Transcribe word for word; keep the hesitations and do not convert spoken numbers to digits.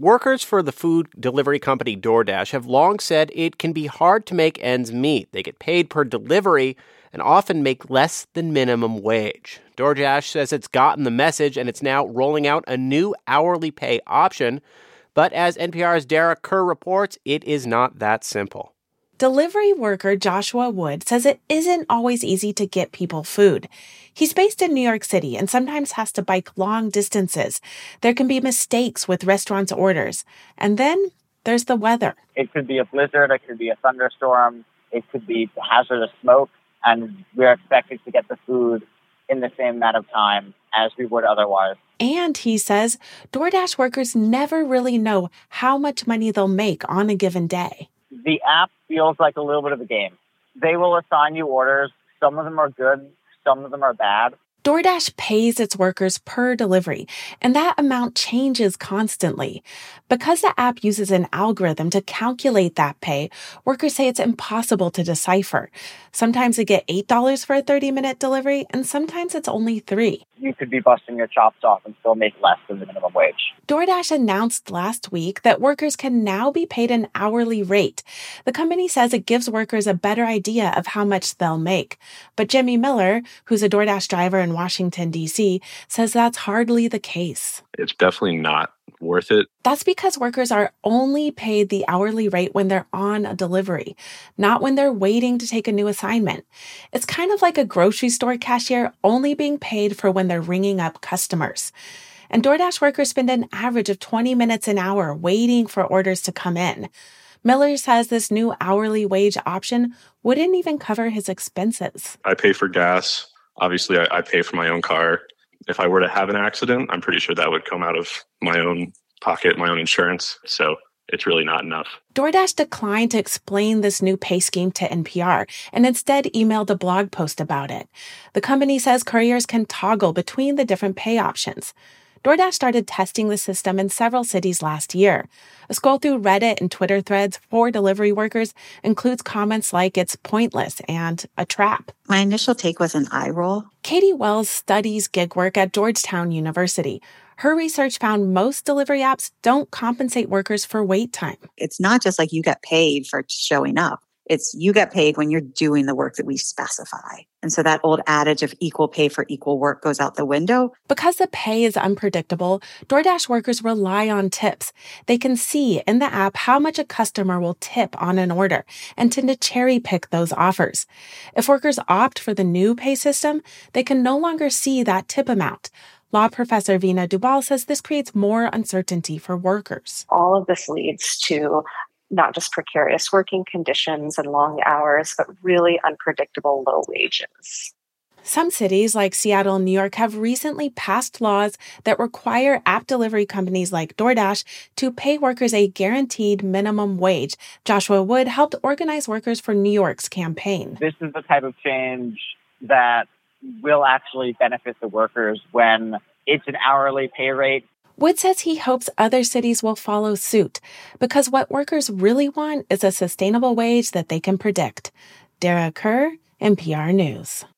Workers for the food delivery company DoorDash have long said it can be hard to make ends meet. They get paid per delivery and often make less than minimum wage. DoorDash says it's gotten the message and it's now rolling out a new hourly pay option. But as N P R's Dara Kerr reports, it is not that simple. Delivery worker Joshua Wood says it isn't always easy to get people food. He's based in New York City and sometimes has to bike long distances. There can be mistakes with restaurants' orders. And then there's the weather. It could be a blizzard, it could be a thunderstorm, it could be hazardous smoke, and we're expected to get the food in the same amount of time as we would otherwise. And he says DoorDash workers never really know how much money they'll make on a given day. The app feels like a little bit of a game. They will assign you orders. Some of them are good, some of them are bad. DoorDash pays its workers per delivery, and that amount changes constantly. Because the app uses an algorithm to calculate that pay, workers say it's impossible to decipher. Sometimes they get eight dollars for a thirty-minute delivery, and sometimes it's only three dollars. You could be busting your chops off and still make less than the minimum wage. DoorDash announced last week that workers can now be paid an hourly rate. The company says it gives workers a better idea of how much they'll make. But Jimmy Miller, who's a DoorDash driver in Washington, D C, says that's hardly the case. It's definitely not worth it. That's because workers are only paid the hourly rate when they're on a delivery, not when they're waiting to take a new assignment. It's kind of like a grocery store cashier only being paid for when they're ringing up customers. And DoorDash workers spend an average of twenty minutes an hour waiting for orders to come in. Miller says this new hourly wage option wouldn't even cover his expenses. I pay for gas. Obviously, I, I pay for my own car. If I were to have an accident, I'm pretty sure that would come out of my own pocket, my own insurance. So it's really not enough. DoorDash declined to explain this new pay scheme to N P R and instead emailed a blog post about it. The company says couriers can toggle between the different pay options. DoorDash started testing the system in several cities last year. A scroll through Reddit and Twitter threads for delivery workers includes comments like it's pointless and a trap. My initial take was an eye roll. Katie Wells studies gig work at Georgetown University. Her research found most delivery apps don't compensate workers for wait time. It's not just like you get paid for showing up. It's you get paid when you're doing the work that we specify. And so that old adage of equal pay for equal work goes out the window. Because the pay is unpredictable, DoorDash workers rely on tips. They can see in the app how much a customer will tip on an order and tend to cherry pick those offers. If workers opt for the new pay system, they can no longer see that tip amount. Law professor Veena Dubal says this creates more uncertainty for workers. All of this leads to not just precarious working conditions and long hours, but really unpredictable low wages. Some cities like Seattle and New York have recently passed laws that require app delivery companies like DoorDash to pay workers a guaranteed minimum wage. Joshua Wood helped organize workers for New York's campaign. This is the type of change that will actually benefit the workers when it's an hourly pay rate. Wood says he hopes other cities will follow suit because what workers really want is a sustainable wage that they can predict. Dara Kerr, N P R News.